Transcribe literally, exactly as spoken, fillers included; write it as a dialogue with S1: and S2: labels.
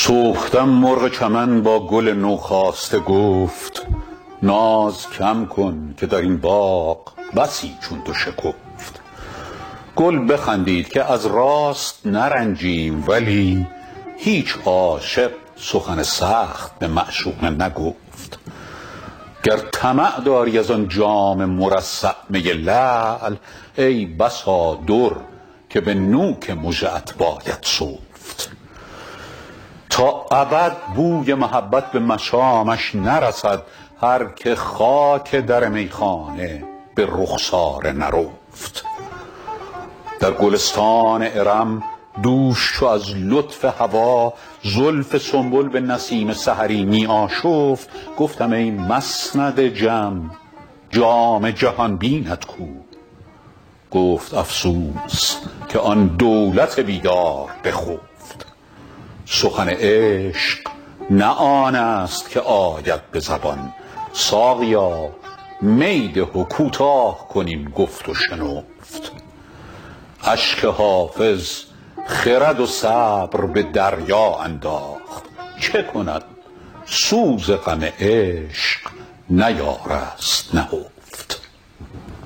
S1: صبحدم مرغ چمن با گل نوخاسته گفت ناز کم کن که در این باغ بسی چون تو شکفت. گل بخندید که از راست نرنجیم، ولی هیچ عاشق سخن سخت به معشوقه نگفت. گر طمع داری از آن جام مرصع می لعل، ای بسا در که به نوک مژه‌ات باید سفت. تا ابد بوی محبت به مشامش نرسد، هر که خاک در میخانه به رخساره نرفت. در گلستان ارم دوش چو از لطف هوا زلف سنبل به نسیم سحری می آشفت، گفتم ای مسند جم جام جهان بینت کو؟ گفت افسوس که آن دولت بیدار بخفت. سخن عشق نه آن است که آید به زبان، ساقیا می ده و کوتاه کنیم گفت و شنفت. اشک حافظ خرد و صبر به دریا انداخت، چه کند سوز غم عشق نیارست نهفت.